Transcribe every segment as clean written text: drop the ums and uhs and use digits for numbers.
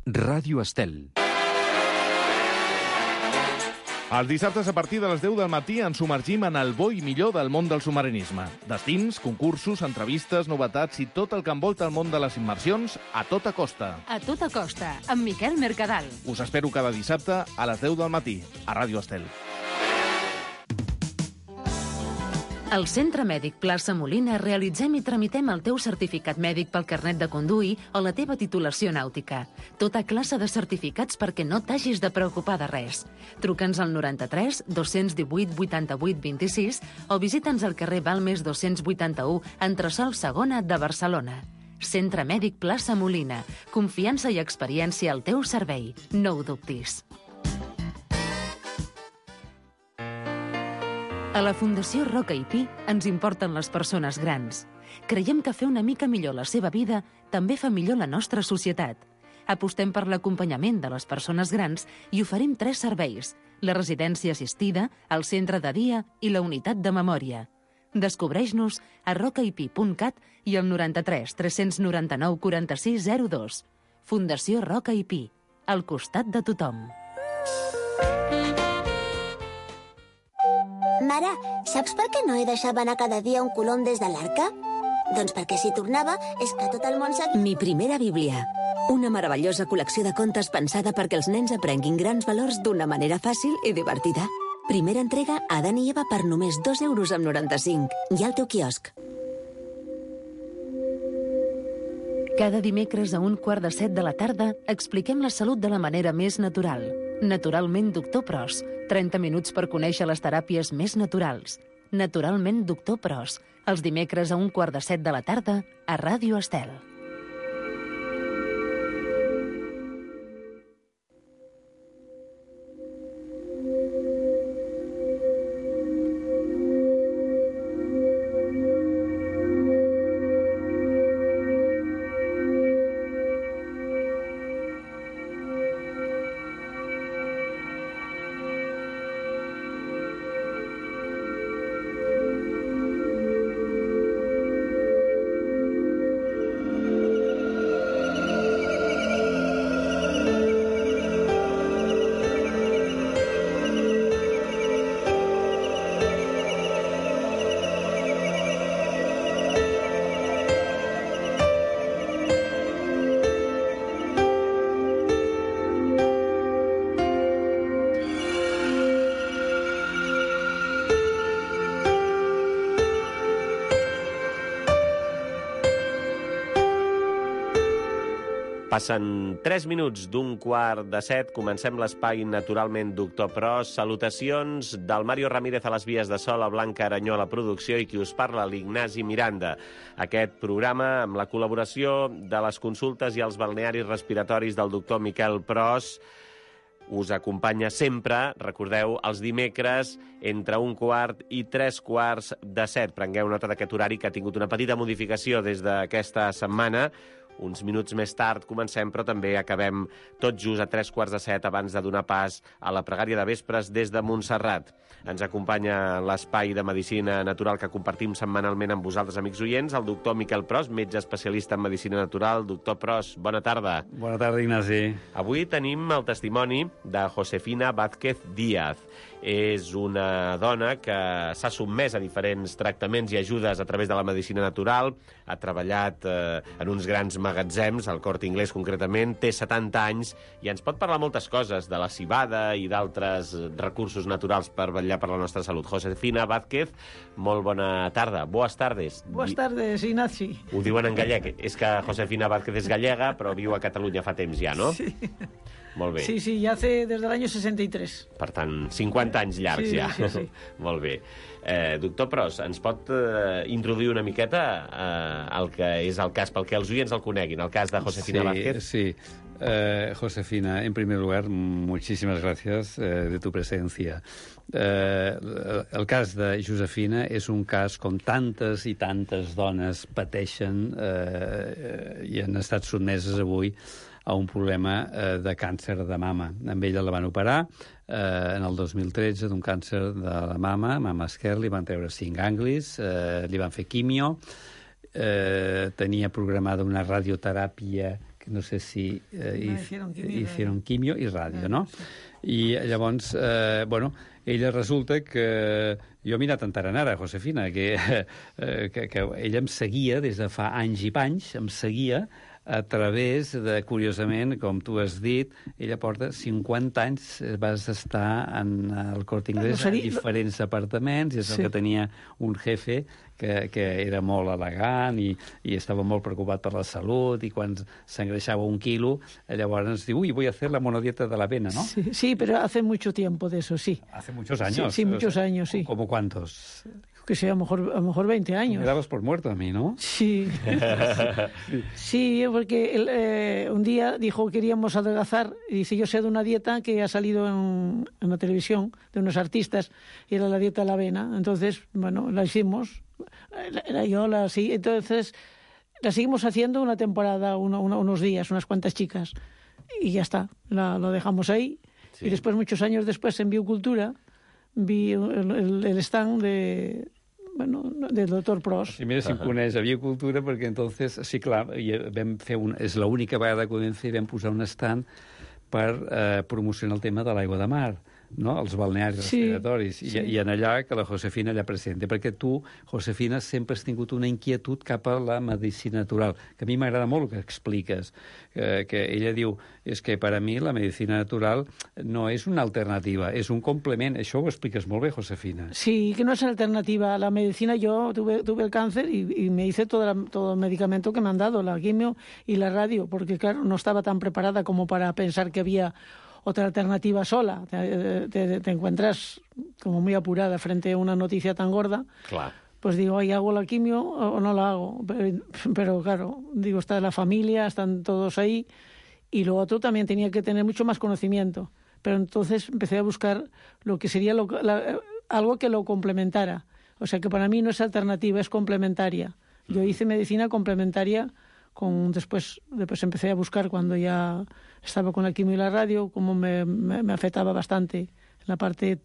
Ràdio Estel. Els dissabtes a partir de les 10 del matí ens submergim en el bo i millor del món del submarinisme. Destins, concursos, entrevistes, novetats i tot el que envolta el món de les immersions a tota costa. A tota costa, amb Miquel Mercadal. Us espero cada dissabte a les 10 del matí, a Ràdio Estel. Al Centre Mèdic Plaça Molina realitzem i tramitem el teu certificat mèdic pel carnet de conduir o la teva titulació nàutica. Tota classe de certificats perquè no t'hagis de preocupar de res. Truca'ns al 93 218 88 26 o visita'ns al carrer Balmes 281, entresòl Segona de Barcelona. Centre Mèdic Plaça Molina. Confiança i experiència al teu servei. No ho dubtis. A la Fundació Roca i Pi ens importen les persones grans. Creiem que fer una mica millor la seva vida també fa millor la nostra societat. Apostem per l'acompanyament de les persones grans i oferim 3 serveis: la residència assistida, el centre de dia i la unitat de memòria. Descobreix-nos a rocaipi.cat i al 93 399 46 02. Fundació Roca i Pi, al costat de tothom. Mare, saps per què Noé deixava anar cada dia un colom des de l'arca? Doncs perquè si tornava és que tot el món sabia... Mi primera Bíblia. Una meravellosa col·lecció de contes pensada perquè els nens aprenguin grans valors d'una manera fàcil i divertida. Primera entrega, Adán i Eva, per només 2,95 €. I al teu quiosc. Cada dimecres a 1:15 de la tarda expliquem la salut de la manera més natural. Naturalment Doctor Pros. 30 minuts per conèixer les teràpies més naturals. Naturalment Doctor Pros. Els dimecres a 1:15 de la tarda a Ràdio Estel. Passen 3 minuts d'1:15. Comencem l'espai Naturalment Doctor Pros. Salutacions del Mario Ramírez a les vies de so, la Blanca Aranyó a la producció i qui us parla, l'Ignasi Miranda. Aquest programa amb la col·laboració de les consultes i els balnearis respiratoris del doctor Miquel Pros us acompanya sempre, recordeu, els dimecres entre 1:15 i 3:15. Prengueu nota d'aquest horari que ha tingut una petita modificació des d'aquesta setmana. Uns minuts més tard comencem, però també acabem tot just a 3:15 abans de donar pas a la pregària de vespres des de Montserrat. Ens acompanya l'espai de Medicina Natural que compartim setmanalment amb vosaltres, amics oients, el doctor Miquel Pros, metge especialista en Medicina Natural. Doctor Pros, bona tarda. Bona tarda, Ignasi. Avui tenim el testimoni de Josefina Vázquez Díaz. És una dona que s'ha sotmès a diferents tractaments i ajudes a través de la medicina natural, ha treballat en uns grans magatzems, al Corte Inglés concretament, té 70 anys i ens pot parlar moltes coses de la civada i d'altres recursos naturals per vetllar per la nostra salut. Josefina Vázquez, molt bona tarda. Boas tardes. Boas tardes, Ignasi. Ho diuen en gallec. És que Josefina Vázquez és gallega, però viu a Catalunya fa temps ja, no? Sí. Molt bé. Sí, ya hace desde el año 63. Per tant, 50 anys llargs ja. Sí. Molt bé. Doctor Pros, ens pot introduir una miqueta al que és el cas, pel que els oients el coneguin, el cas de Josefina Vázquez? Sí. Josefina, en primer lugar, muchísimas gracias de tu presencia. El cas de Josefina és un cas com tantes i tantes dones pateixen i han estat sotmeses avui a un problema de càncer de mama. Amb ella la van operar en el 2013 d'un càncer de la mama esquerra, li van treure 5 ganglis, li van fer quimio, tenia programada una radioteràpia no sé si hicieron quimio i ràdio, no? I llavors, ella resulta que jo m'he anat enterant ara, Josefina, que ella em seguia des de fa anys i panys, em seguia a través de, curiosament, com tu has dit, ella porta 50 anys, vas estar en el Corte Inglés en diferents apartaments, i és el que tenia un jefe que era molt elegant i estava molt preocupat per la salut, i quan s'engreixava 1 quilo, llavors ens diu, voy a hacer la monodieta de la avena, ¿no? Sí, pero hace mucho tiempo de eso, sí. Hace muchos años. Sí, muchos años, sí. ¿Cómo cuántos? Que sea, a lo mejor 20 años. Me dabas por muerto a mí, ¿no? Sí. Sí, porque un día dijo que queríamos adelgazar, y dice, yo sé de una dieta que ha salido en la televisión de unos artistas, y era la dieta de la avena. Entonces, bueno, la hicimos. Entonces, la seguimos haciendo una temporada, unos días, unas cuantas chicas, y ya está, lo dejamos ahí. Sí. Y después, muchos años después, en Biocultura, vi el stand del doctor Pros. I mira si em coneix a Biocultura, perquè entonces, sí, clar, vam fer és l'única vegada que vam posar un stand per promocionar el tema de l'aigua de mar, no? Els balnearis respiratoris, i en allà que la Josefina allà presenta, perquè tu, Josefina, sempre has tingut una inquietud cap a la medicina natural, que a mi m'agrada molt el que expliques, que ella diu, és que per a mi la medicina natural no és una alternativa, és un complement. Això ho expliques molt bé, Josefina. Sí, que no es alternativa. La medicina, yo tuve el cáncer y me hice todo el medicamento que me han dado, la quimio y la radio, porque claro, no estaba tan preparada como para pensar que había otra alternativa sola. Te encuentras como muy apurada frente a una noticia tan gorda. Claro. Pues digo, ¿hago la quimio o no la hago? Pero claro, digo, está la familia, están todos ahí. Y lo otro también tenía que tener mucho más conocimiento. Pero entonces empecé a buscar lo que sería algo que lo complementara. O sea, que para mí no es alternativa, es complementaria. Yo hice medicina complementaria. Después empecé a buscar, cuando ya estaba con la quimio y la radio, cómo me afectaba bastante en la parte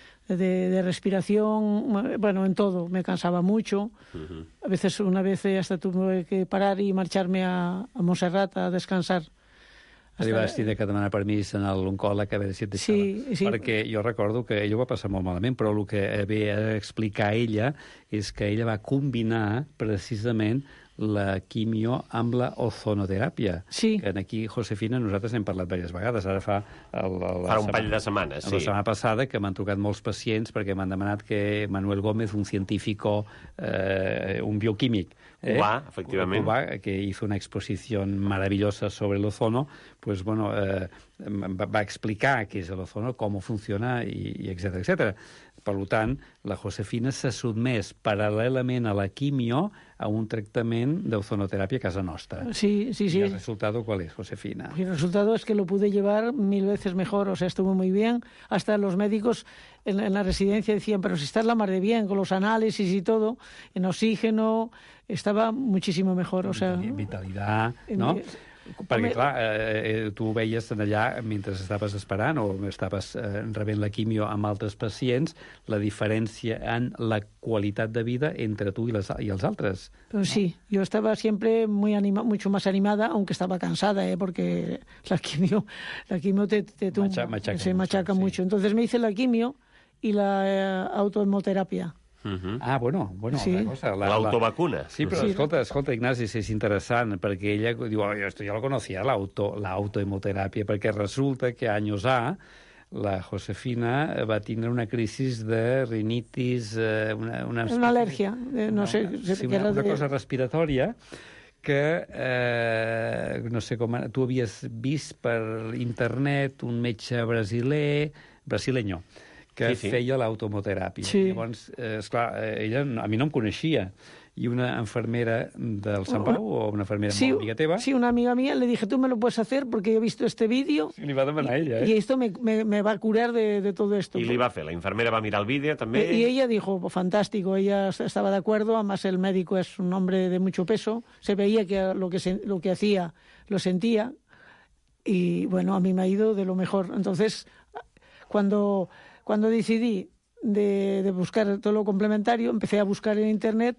de respiración, bueno, en todo, me cansaba mucho. A veces, una vez hasta tuve que parar y marcharme a Montserrat a descansar. Li vas tindre que demanar permís a l'oncòleg a veure si et deixava. Sí. Perquè jo recordo que ella ho va passar molt malament, però el que ve a explicar ella és que ella va combinar precisament la quimio amb la ozonoteràpia. Sí. Que aquí, Josefina, nosaltres n'hem parlat diverses vegades. Ara fa un parell de setmanes, sí. La setmana passada, que m'han trucat molts pacients perquè m'han demanat que Manuel Gómez, un científico, un bioquímic, cubà, efectivament, cubà, que hizo una exposición maravillosa sobre el ozono, pues bueno, va explicar qué es el ozono, cómo funciona, y etcétera, etcétera. Per tant, la Josefina s'ha sotmès paral·lelament a la quimio a un tractament d'ozonoteràpia a casa nostra. Sí. ¿Y el resultado cuál es, Josefina? El resultado es que lo pude llevar 1000 veces mejor, o sea, estuvo muy bien. Hasta los médicos en la residencia decían, pero si estás la mar de bien, con los análisis y todo, en oxígeno, estava muchísimo mejor, o sea... Vitalitat, no? Perquè, clar, tu ho veies allà mentre estaves esperant o estaves rebent la quimio amb altres pacients, la diferència en la qualitat de vida entre tu y els altres. Pero sí, yo estaba siempre mucho más animada, aunque estaba cansada, porque la quimio se machaca mucho. Entonces me hice la quimio y la autohemoterapia. Ah, bueno, sí. Una cosa. L'autovacuna. Sí, però escolta, Ignasi, és interessant, perquè ella diu, esto ya lo conocía, la autohemoteràpia, perquè resulta que anys A, la Josefina va tindre una crisi de rinitis... Una al·lèrgia, no sé... Sí, una cosa respiratòria que, no sé com... Tu havies vist per internet un metge brasileño, que feia l'automoteràpia. Sí. Llavors, esclar, ella a mi no em coneixia. I una enfermera del Sant Pau, o una enfermera molt amiga teva... Sí, una amiga mía, le dije, tú me lo puedes hacer porque he visto este vídeo... Sí, li va demanar ella, Y esto me va a curar de todo esto. I li va fer, la infermera va mirar el vídeo també... Y ella dijo, fantástico, ella estaba de acuerdo, además el médico es un hombre de mucho peso, se veía que lo que hacía lo sentía, y bueno, a mí me ha ido de lo mejor. Entonces, cuando decidí de buscar todo lo complementario, empecé a buscar en internet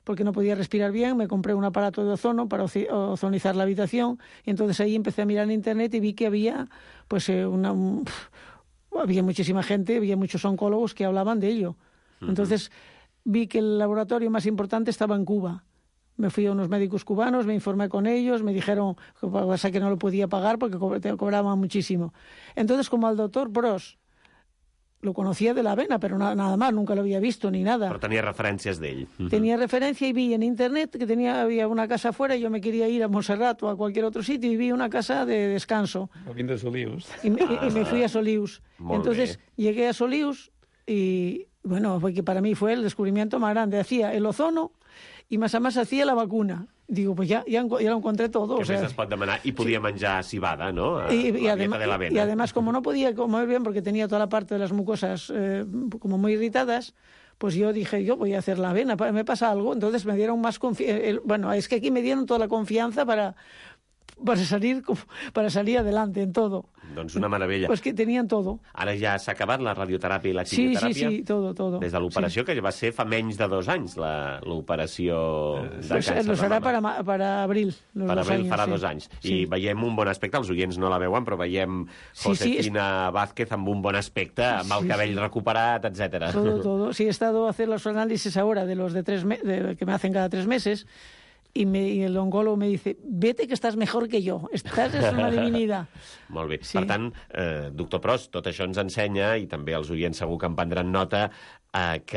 porque no podía respirar bien, me compré un aparato de ozono para ozonizar la habitación, y entonces ahí empecé a mirar en internet y vi que había pues había muchísima gente, había muchos oncólogos que hablaban de ello. Entonces vi que el laboratorio más importante estaba en Cuba. Me fui a unos médicos cubanos, me informé con ellos, me dijeron que no lo podía pagar porque cobraban muchísimo. Entonces, como al doctor Pros lo conocía de la vena, pero nada más, nunca lo había visto ni nada. Però tenia referències d'ell. Tenía referencia y vi en internet que había una casa afuera y yo me quería ir a Montserrat o a cualquier otro sitio y vi una casa de descanso. Vine de Solius. Y me fui a Solius. Molt Entonces llegué a Solius y, bueno, porque para mí fue el descubrimiento más grande. Hacía el ozono y más a más hacía la vacuna. Digo, pues ya lo encontré todo. Què més es pot demanar? I podia menjar cibada, no? La dieta de la vena. Y además, como no podía comer bien porque tenía toda la parte de las mucosas como muy irritadas, pues yo dije, yo voy a hacer la avena, me pasa algo. Entonces me dieron más confianza. Bueno, es que aquí me dieron toda la confianza para salir adelante en todo. Doncs una meravella. Pues que tenían todo. Ara ja s'ha acabat la radioteràpia i la quimioteràpia? Sí, todo. Des de l'operació, que va ser fa menys de 2 anys, l'operació de càncer Lo será de mama. para abril. Per abril farà 2 anys. I veiem un bon aspecte, els oients no la veuen, però veiem Josefina Vázquez amb un bon aspecte, amb el cabell recuperat, etc. Todo. Sí, he estado a hacer los análisis ahora de los que me hacen cada 3 meses. Y el oncólogo me dice, vete que estàs mejor que jo, estàs és una divinidad. Molt bé. Sí. Per tant, doctor Pros, tot això ens ensenya, i també els oients segur que en prendran nota, que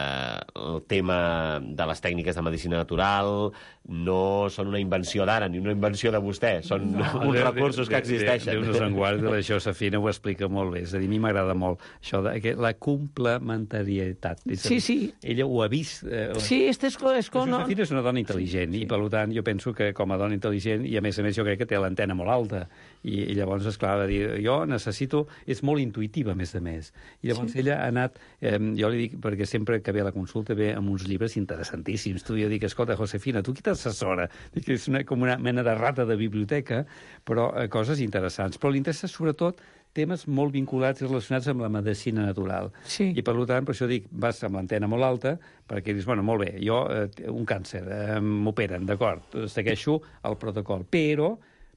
el tema de les tècniques de medicina natural no són una invenció d'ara, ni una invenció de vostè, són uns recursos que existeixen. Déu nos en guardi, la Josefina ho explica molt bé. És a dir, a mi m'agrada molt això de la complementarietat. Sí. Ella ho ha vist. Sí, és com... Josefina és una dona intel·ligent, i per tant jo penso que com a dona intel·ligent, i a més jo crec que té l'antena molt alta, i llavors, esclar, va dir, jo necessito... És molt intuïtiva, a més de més. I llavors ella ha anat... Jo li dic, perquè sempre que ve a la consulta ve amb uns llibres interessantíssims. Jo dic, escolta, Josefina, tu qui t'assessora? Dic que és com una mena de rata de biblioteca, però coses interessants. Però li interessa, sobretot, temes molt vinculats i relacionats amb la medicina natural. Sí. I, per tant, per això dic, vas amb l'antena molt alta, perquè dius, bueno, molt bé, jo, un càncer, m'operen, d'acord, segueixo el protocol, però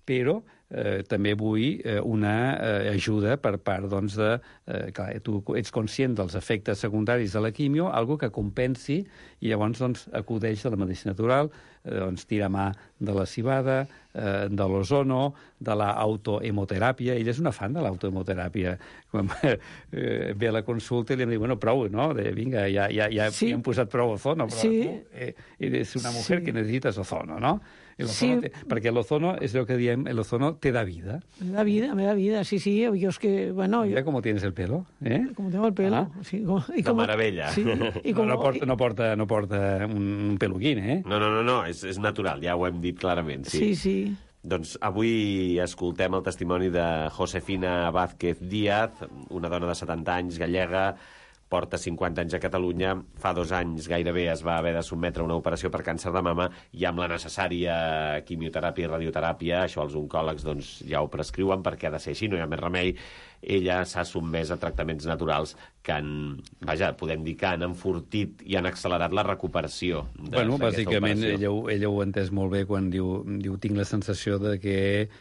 també vull una ajuda per part, doncs, de... clar, tu ets conscient dels efectes secundaris de la quimio, algo que compensi, i llavors, doncs, acudeix a la medicina natural, doncs, tira mà de la cibada, de l'ozono, de l'autohemoteràpia. Ella és una fan de l'autohemoteràpia. Quan ve a la consulta i li diu, bueno, prou, no? Vinga, ja hem posat prou ozono, però tu eres una mujer que necesitas ozono, ¿no? Perquè l'ozono, és el que diem, l'ozono te da vida. Me da vida, sí. Yo es que, bueno... Mira cómo tienes el pelo, ¿eh? Como tengo el pelo. Sí, de meravella. Sí, no porta un peluquín, eh? No, és natural, ja ho hem dit clarament. Sí. Doncs avui escoltem el testimoni de Josefina Vázquez Díaz, una dona de 70 anys, gallega, porta 50 anys a Catalunya, fa 2 anys gairebé es va haver de sotmetre a una operació per càncer de mama i amb la necessària quimioteràpia i radioteràpia, això els oncòlegs doncs, ja ho prescriuen perquè ha de ser així, no hi ha més remei. Ella s'ha sotmès a tractaments naturals que podem dir que han enfortit i han accelerat la recuperació d'aquesta bàsicament, ella ho ha entès molt bé quan diu tinc la sensació de que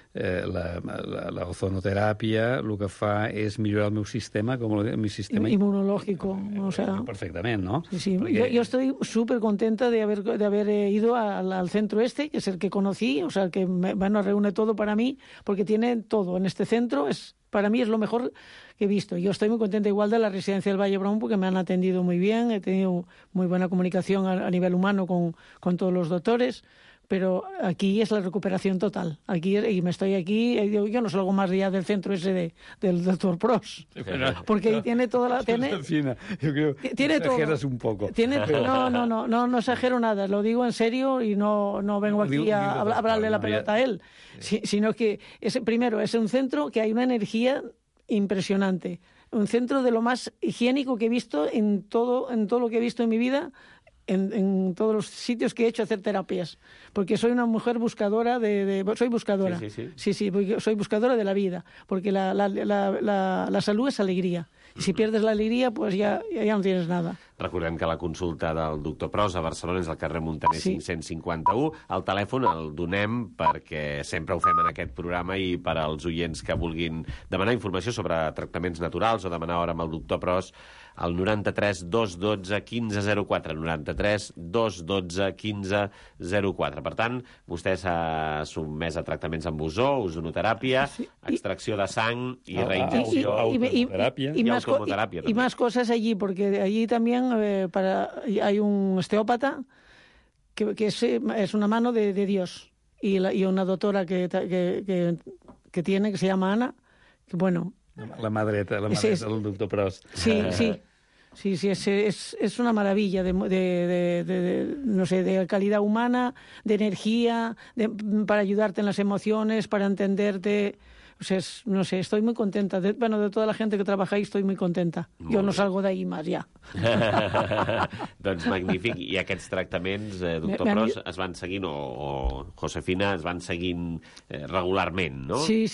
l'ozonoteràpia el que fa és millorar el meu sistema, inmunológico. O sea, perfectament, ¿no? Sí. Yo estoy súper contenta de haber ido al centro que es el que conocí, o sea, que reúne todo para mí, porque tiene todo. En este centro para mí es lo mejor que he visto. Yo estoy muy contenta igual de la residencia del Valle Brón porque me han atendido muy bien, he tenido muy buena comunicación a nivel humano con todos los doctores, pero aquí es la recuperación total. Y me estoy aquí, yo no salgo más allá del centro ese del doctor Pros, porque ahí tiene toda la... Tiene todo. Exageras un poco. No exagero nada, lo digo en serio y no vengo aquí a hablarle la pelota a él, sino que primero es un centro que hay una energía impresionante, un centro de lo más higiénico que he visto en todo lo que he visto en mi vida, en todos los sitios que he hecho hacer terapias, porque soy una mujer buscadora soy buscadora. Sí, porque soy buscadora de la vida, porque la salud es alegría, Y si pierdes la alegría, pues ya no tienes nada. Recordem que la consulta del doctor Pros a Barcelona és al carrer Muntaner 551. El telèfon el donem perquè sempre ho fem en aquest programa i per als oients que vulguin demanar informació sobre tractaments naturals o demanar hora amb el doctor Pros, al 93 212 1504. 93 212 1504. Per tant, vostè s'ha sotmès a tractaments amb ozó, ozonoteràpia, extracció de sang i reinjecció. Y más cosas allí, porque allí también hay un osteópata que es una mano de Dios, y una doctora que tiene, que se llama Ana, que bueno... La madreta del doctor Pros. Sí, es una maravilla no sé, de calidad humana, de energía, para ayudarte en las emociones, para entenderte. O sea, no sé, estoy muy contenta. De toda la gente que trabaja ahí, estoy muy contenta. Jo no salgo d'ahí més, ja. Doncs magnífic. I aquests tractaments, doctor Pros, es van seguint, o Josefina, es van seguint regularment, ¿no? Sí.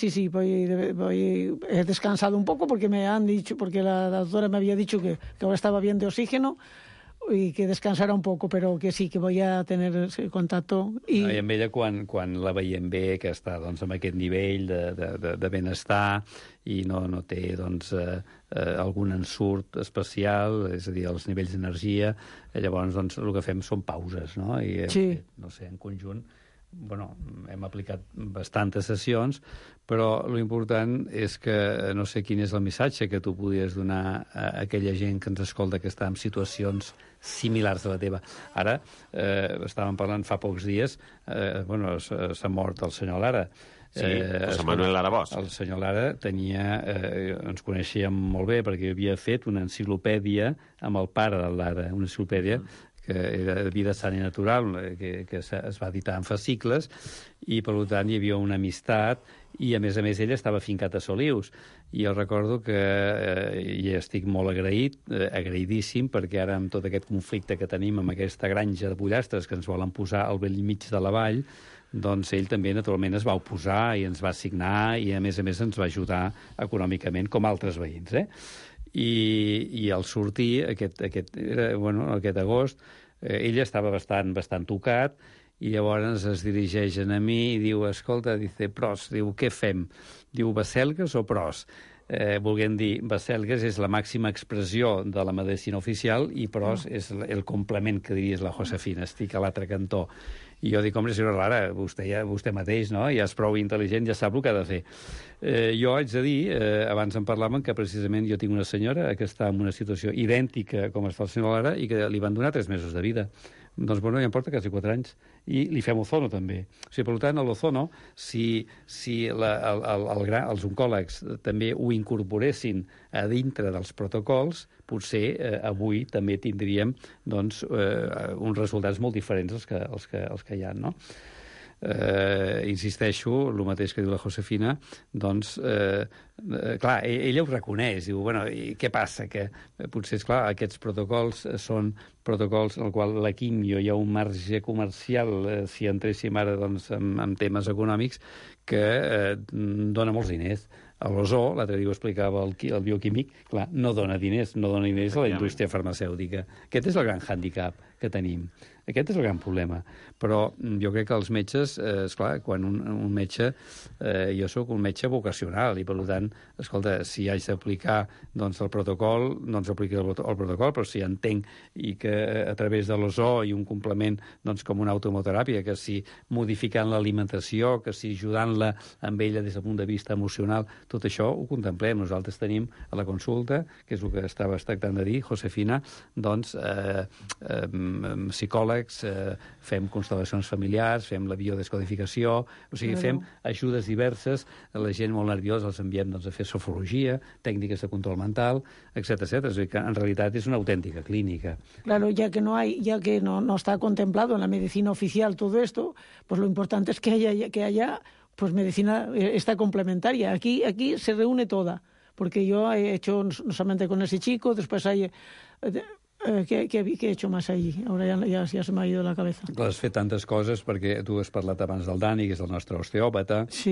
He descansado un poco porque me han dicho, porque la doctora me había dicho que ahora estaba bien de oxígeno, i que descansarà un poc, però que sí, que voy a tener contacto. I amb ella, quan la veiem bé, que està doncs, amb aquest nivell de benestar i no té doncs, algun ensurt especial, és a dir, els nivells d'energia, llavors doncs, el que fem són pauses, no? I, no sé, en conjunt, bueno, hem aplicat bastantes sessions, però l'important és que no sé quin és el missatge que tu podries donar a aquella gent que ens escolta que està en situacions similars a la teva. Ara, estàvem parlant fa pocs dies, s'ha mort el senyor Lara. Sí, José Manuel Lara Bosch. El senyor Lara ens coneixíem molt bé perquè havia fet una enciclopèdia amb el pare del Lara, una enciclopèdia que era de vida sana i natural, que es va editar en fascicles, i per tant hi havia una amistat, i a més ell estava fincat a Solius. I jo recordo que i estic molt agraïdíssim, perquè ara amb tot aquest conflicte que tenim amb aquesta granja de pollastres que ens volen posar al bell mig de la vall, doncs ell també naturalment es va oposar i ens va signar i a més ens va ajudar econòmicament com altres veïns, I al sortir aquest agost ell estava bastant tocat i llavors es dirigeix a mi i diu, escolta, dice, Pros, diu, què fem? Diu, Baselgues o Pros? Volguem dir, Baselgues és la màxima expressió de la medicina oficial i Pros és el complement que diries la Josefina, estic a l'altre cantó. I jo dic, home, senyora Lara, vostè mateix, no? Ja és prou intel·ligent, ja sap el que ha de fer. Jo haig de dir, abans en parlàvem, que precisament jo tinc una senyora que està en una situació idèntica com està el senyor Lara i que li van donar 3 mesos de vida. Doncs, ja em porta quasi 4 anys. I li fem ozono, també. O sigui, per tant, l'ozono, si els oncòlegs també ho incorporessin a dintre dels protocols, potser avui també tindríem doncs, uns resultats molt diferents els que hi ha, no? Insisteixo, el mateix que diu la Josefina, doncs, clar, ella ho reconeix, diu, bueno, i què passa? Que potser, és clar, aquests protocols són protocols en el qual la quimio hi ha un marge comercial, si entréssim ara doncs, en temes econòmics, que dona molts diners. L'ozó, l'altre dia ho explicava el bioquímic, clar, no dona diners a la indústria farmacèutica. Aquest és el gran hàndicap que tenim. Aquest és el gran problema. Però jo crec que els metges, esclar, quan un metge, jo sóc un metge vocacional i, per tant, escolta, si haig d'aplicar doncs, el protocol, doncs aplico el protocol, però si entenc i que a través de l'ozó i un complement doncs, com una automoteràpia, que si modificant l'alimentació, que si ajudant-la amb ella des del punt de vista emocional, tot això ho contemplem. Nosaltres tenim a la consulta, que és el que estaves tractant de dir, Josefina, doncs, psicòlegs, fem constel·lacions familiars, fem la biodescodificació, o sigui, fem ajudes diverses, a la gent molt nerviosa els enviem doncs, a fer sofrologia, tècniques de control mental, etc. És a dir, que en realitat és una autèntica clínica. Claro, ya que no está contemplado en la medicina oficial todo esto, pues lo importante es que haya pues medicina esta complementaria. Aquí se reúne toda, porque yo he hecho no solamente con ese chico, después hay... ¿Qué he hecho más allí? Ahora ja se m'ha ido la cabeza. Has fet tantes coses perquè tu has parlat abans del Dani, que és el nostre osteòpata. Sí.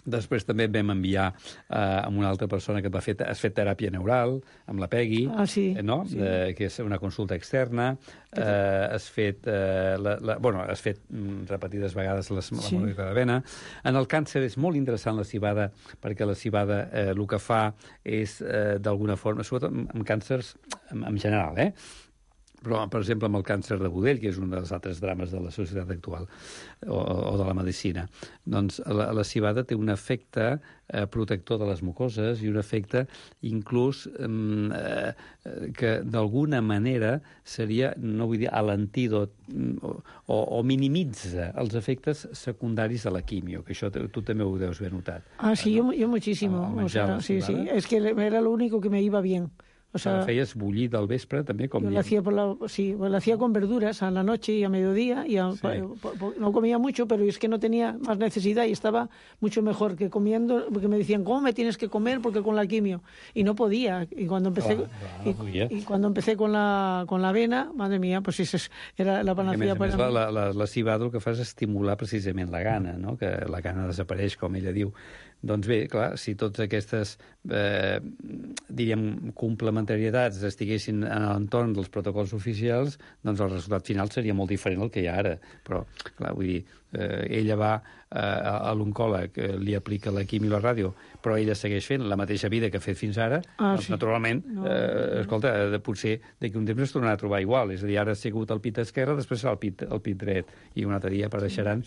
Després també vam enviar a una altra persona que has fet teràpia neural, amb la Peggy, no? Que és una consulta externa. Has fet repetides vegades la monòlica de vena. En el càncer és molt interessant la civada, perquè la civada el que fa és, d'alguna forma, sobretot amb càncers en general, però, per exemple, amb el càncer de budell, que és un dels altres drames de la societat actual, o de la medicina, doncs la civada té un efecte protector de les mucoses i un efecte inclús que d'alguna manera seria, no vull dir, l'antídot o minimitza els efectes secundaris de la quimio, que això tu també ho deus haver notat. Sí, yo muchísimo. Sí. Es que era lo único que me iba bien. O sea, feies bullir del vespre, també? Yo lo hacía con verduras a la noche y a mediodía. No comía mucho, pero es que no tenía más necesidad y estaba mucho mejor que comiendo, porque me decían, ¿cómo me tienes que comer? Porque con la quimio. Y no podía. Y cuando empecé, cuando empecé con la avena, madre mía, pues eso era la panacea para mí. La civada el que fa és estimular precisament la gana, no? Que la gana desapareix, com ella diu. Doncs bé, clar, si totes aquestes, diríem, complementarietats estiguessin a l'entorn dels protocols oficials, doncs el resultat final seria molt diferent del que hi ha ara. Però, clar, vull dir, ella va a l'oncòleg, li aplica la quimio i la ràdio, però ella segueix fent la mateixa vida que ha fet fins ara, doncs, naturalment, escolta, potser d'aquí un temps es tornarà a trobar igual. És a dir, ara ha sigut el pit esquerre, després serà el pit dret, i un altre dia apareixeran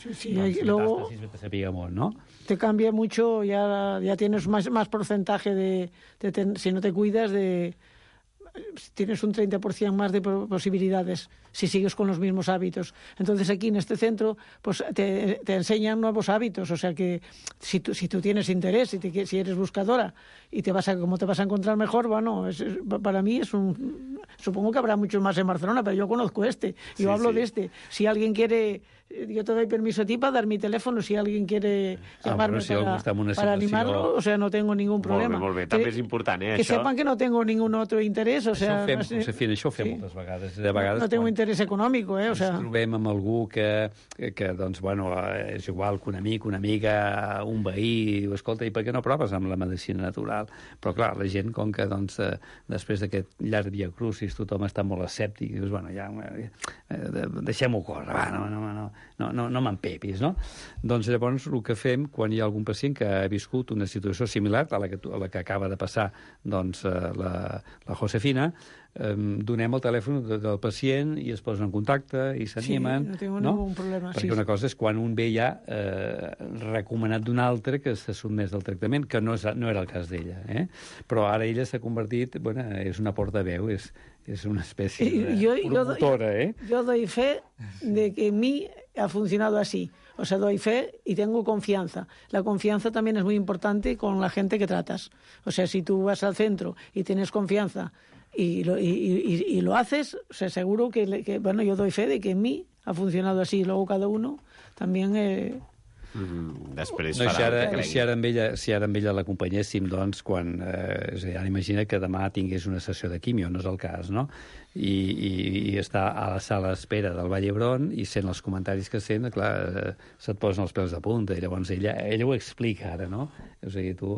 ¿no? Te cambia mucho, ya tienes más porcentaje si no te cuidas, tienes un 30% más de posibilidades si sigues con los mismos hábitos. Entonces aquí en este centro pues te enseñan nuevos hábitos, o sea que si tú tienes interés, si eres buscadora y cómo te vas a encontrar mejor, bueno, para mí supongo que habrá muchos más en Barcelona, pero yo conozco yo hablo de este. Si alguien quiere, yo te doy permiso a ti para dar mi teléfono, si alguien quiere llamarme para animarlo, o sea, no tengo ningún problema. Molt bé. També és important, que això. Sepan que no tengo ningún otro interés, o sea... Això ho fem moltes vegades. De vegades no tengo interés econòmic, o sea... Ens trobem amb algú que doncs, bueno, és igual que un amic, una amiga, un veí, diu, escolta, i per què no proves amb la medicina natural? Però, clar, la gent, com que doncs, després d'aquest llarg viacrucis tothom està molt escèptic, dius, bueno, ja, deixem-ho córrer, va, no m'empepis, no? Doncs llavors el que fem, quan hi ha algun pacient que ha viscut una situació similar a la que acaba de passar doncs, la Josefina, donem el telèfon del pacient i es posen en contacte i s'animen. Sí, no tinc ningú problema. Perquè una cosa és quan un ve ja recomanat d'un altre que se sotmès al tractament, que no era el cas d'ella. Però ara ella s'ha convertit, bueno, és una portaveu, és una espècie de promotora. Yo doy fe de que en mí ha funcionado así. O sea, doy fe y tengo confianza. La confianza también es muy importante con la gente que tratas. O sea, si tú vas al centro y tienes confianza y lo haces, o sea, seguro que bueno, yo doy fe de que en mí ha funcionado así. Luego cada uno también... Després si ara amb ella l'acompanyéssim, doncs, quan... és a dir, ara imagina que demà tingués una sessió de quimio, no és el cas, no? I està a la sala d'espera del Vall d'Hebron i sent els comentaris que sent, clar, se't posen els pèls de punta, i llavors ella ho explica ara, no? És a dir, tu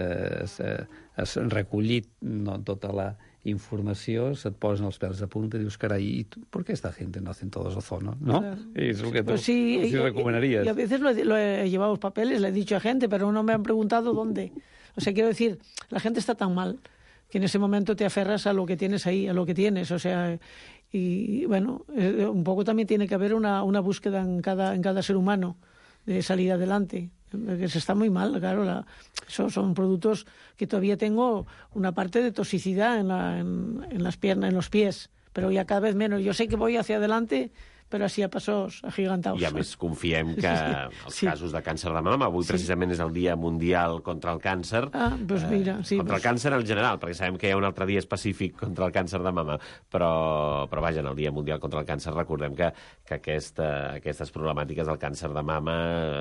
has recollit tota la informació, se't posen els pèls de punta i dius, carai, ¿por qué esta gente no hacen todos ozono? ¿No? Claro. Es lo que tú recomendarías. Y a veces lo he llevado los papeles, le he dicho a gente, pero no me han preguntado dónde. O sea, quiero decir, la gente está tan mal que en ese momento te aferras a lo que tienes ahí, a lo que tienes, o sea, y bueno, un poco también tiene que haber una búsqueda en cada ser humano de salir adelante. Que se está muy mal, claro. Son productos que todavía tengo una parte de toxicidad en las piernas, en los pies, pero ya cada vez menos. Yo sé que voy hacia adelante, però així a passos agigantaus. I a més confiem que els casos de càncer de mama, avui precisament és el Dia Mundial contra el Càncer, doncs mira, contra el càncer en general, perquè sabem que hi ha un altre dia específic contra el càncer de mama, però vaja, en el Dia Mundial contra el Càncer recordem que aquestes problemàtiques del càncer de mama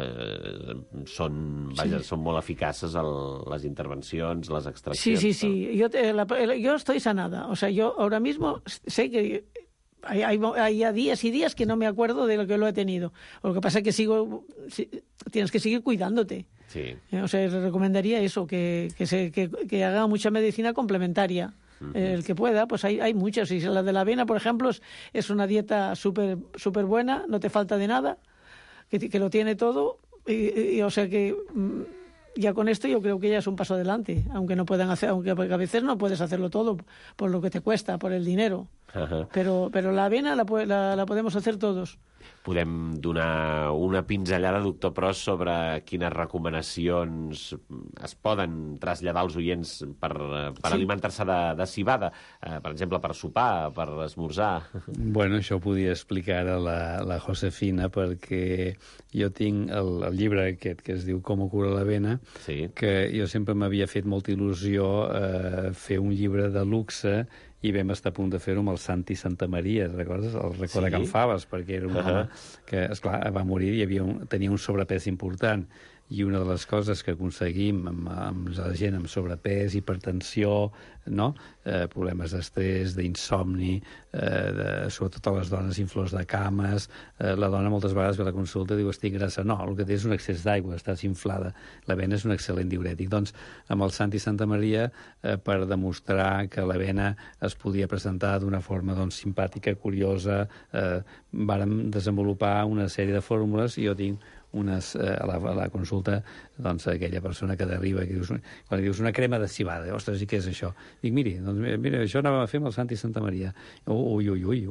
són molt eficaces les intervencions, les extraccions. Sí. Yo estoy sanada, o sea, yo ahora mismo sé que hay días y días que no me acuerdo de lo que lo he tenido. Lo que pasa es que tienes que seguir cuidándote. Sí. O sea, le recomendaría eso, que haga mucha medicina complementaria. El que pueda, pues hay muchas. Y la de la avena, por ejemplo, es una dieta súper buena, no te falta de nada, que lo tiene todo. Y o sea que ya con esto yo creo que ya es un paso adelante, aunque no puedan hacer, aunque a veces no puedes hacerlo todo por lo que te cuesta, por el dinero. Pero la avena la podemos hacer todos. Podem donar una pinzellada, doctor Pros, sobre quines recomanacions es poden traslladar als oients per alimentar-se de civada, per exemple, per sopar, per esmorzar. Bueno, això ho podia explicar a la Josefina, perquè jo tinc el llibre aquest que es diu Com ho cura l'avena, que jo sempre m'havia fet molta il·lusió fer un llibre de luxe, i vam estar a punt de fer-ho amb el Santi Santamaria, recordes? El racó de Can Faves, perquè era un home que, esclar, va morir i tenia un sobrepès important. I una de les coses que aconseguim amb la gent amb sobrepès, hipertensió, no? Problemes d'estrès, d'insomni, sobretot a les dones inflors de cames, la dona moltes vegades ve a la consulta i diu estic grassa. No, el que té és un excés d'aigua, estàs inflada. L'avena és un excel·lent diurètic. Doncs amb el Santi Santamaria, per demostrar que l'avena es podia presentar d'una forma simpàtica, curiosa, vàrem desenvolupar una sèrie de fórmules i jo tinc a la consulta, doncs, aquella persona que t'arriba, quan dius una crema de civada, ostres, i què és això? Dic, mira, això anàvem a fer amb el Santi Santamaria. Ui,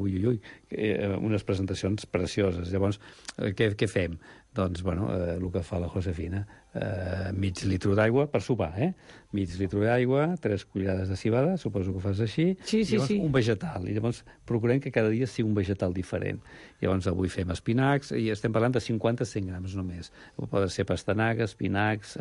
unes presentacions precioses. Llavors, què fem? Doncs, bueno, el que fa la Josefina, mig litre d'aigua per sopar, mig litre d'aigua, 3 cullerades de civada, suposo que ho fas així, llavors un vegetal, i llavors procurem que cada dia sigui un vegetal diferent. Llavors avui fem espinacs, i estem parlant de 50-100 grams només. Poden ser pastanagues, espinacs,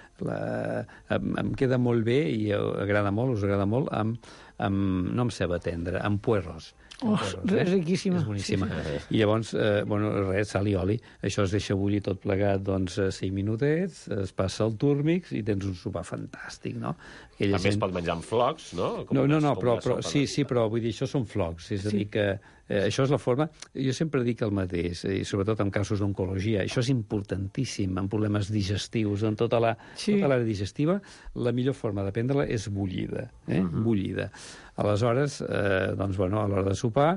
em queda molt bé i us agrada molt, no amb ceba tendra, amb puerros. Riquíssima. És boníssima. I llavors, sal i oli. Això es deixa bullir tot plegat 5 minutets, es passa al túrmix i tens un sopar fantàstic, no? També es pot menjar amb flocs, no? No, però sí, però vull dir, això són flocs. És a dir que això és la forma... Jo sempre dic el mateix, i sobretot en casos d'oncologia. Això és importantíssim en problemes digestius, en tota l'àrea digestiva. La millor forma de prendre-la és bullida, bullida. Aleshores, doncs, bueno, a l'hora de sopar,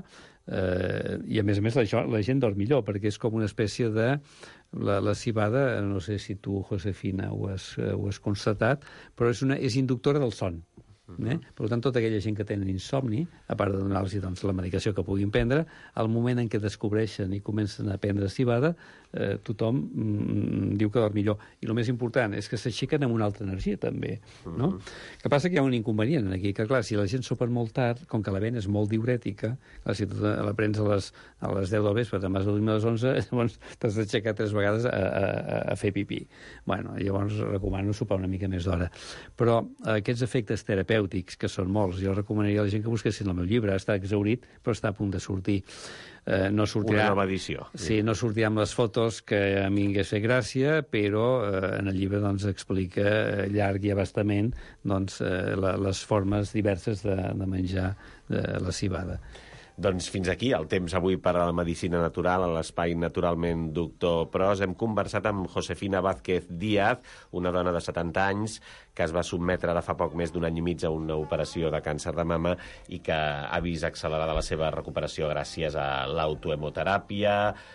i a més la gent dorm millor, perquè és com una espècie de... La civada, no sé si tu, Josefina, ho has constatat, però és inductora del son. Per tant, tota aquella gent que tenen insomni, a part de donar-los la medicació que puguin prendre, al moment en què descobreixen i comencen a prendre civada, tothom diu que dorm millor. I el més important és que s'aixequen amb una altra energia, també. No? Que passa que hi ha un inconvenient aquí, que clar, si la gent sopa molt tard, com que l'avena és molt diurètica, si tu la prens a les 10 del vespre, te'n vas a dormir a les 11, llavors t'has d'aixecar 3 vegades a fer pipí. Bueno, llavors recomano sopar una mica més d'hora. Però aquests efectes terapèutics, que són molts, jo recomanaria a la gent que busquessin el meu llibre, està exhaurit, però està a punt de sortir. No sortirà, una nova edició. Sí, no sortirà amb les fotos que a mi hagués fet gràcia, però en el llibre explica llarg i abastament les formes diverses de menjar la civada. Doncs fins aquí el temps avui per a la medicina natural a l'espai Naturalment Doctor Pros. Hem conversat amb Josefina Vázquez Díaz, una dona de 70 anys que es va sotmetre ara fa poc més d'1 any i mig a una operació de càncer de mama i que ha vist accelerada la seva recuperació gràcies a l'autohemoteràpia,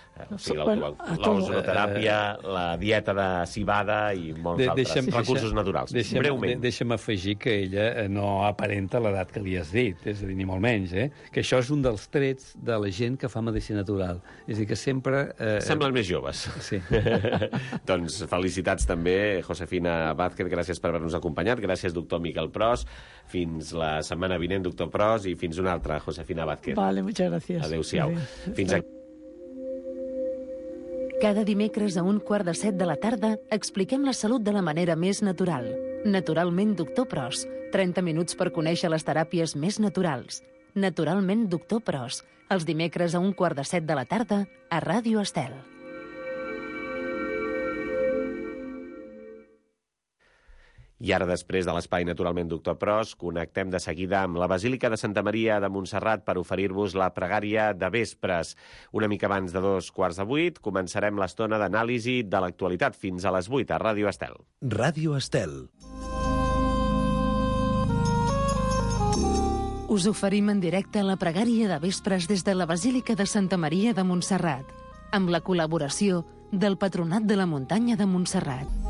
l'ozonoteràpia, la dieta de civada i molts altres recursos naturals. Breument. Deixa'm afegir que ella no aparenta l'edat que li has dit, és a dir, ni molt menys, que això és un dels trets de la gent que fa medicina natural. És a dir, que sempre... Semblen més joves. Sí. Doncs felicitats també, Josefina Vázquez, gràcies per haver-nos acompanyat. Gràcies, doctor Miquel Pros. Fins la setmana vinent, doctor Pros, i fins una altra, Josefina Vázquez. Vale, muchas gracias. Adéu-siau. Fins aquí. Cada dimecres a 6:15 de la tarda expliquem la salut de la manera més natural. Naturalment, doctor Pros. 30 minuts per conèixer les teràpies més naturals. Naturalment, doctor Pros. Els dimecres a 6:15 de la tarda a Ràdio Estel. I ara, després de l'espai Naturalment Doctor Pros, connectem de seguida amb la Basílica de Santa Maria de Montserrat per oferir-vos la pregària de vespres. Una mica abans de 7:45 començarem l'estona d'anàlisi de l'actualitat fins a les 8 a Ràdio Estel. Ràdio Estel. Us oferim en directe la pregària de vespres des de la Basílica de Santa Maria de Montserrat, amb la col·laboració del Patronat de la Muntanya de Montserrat.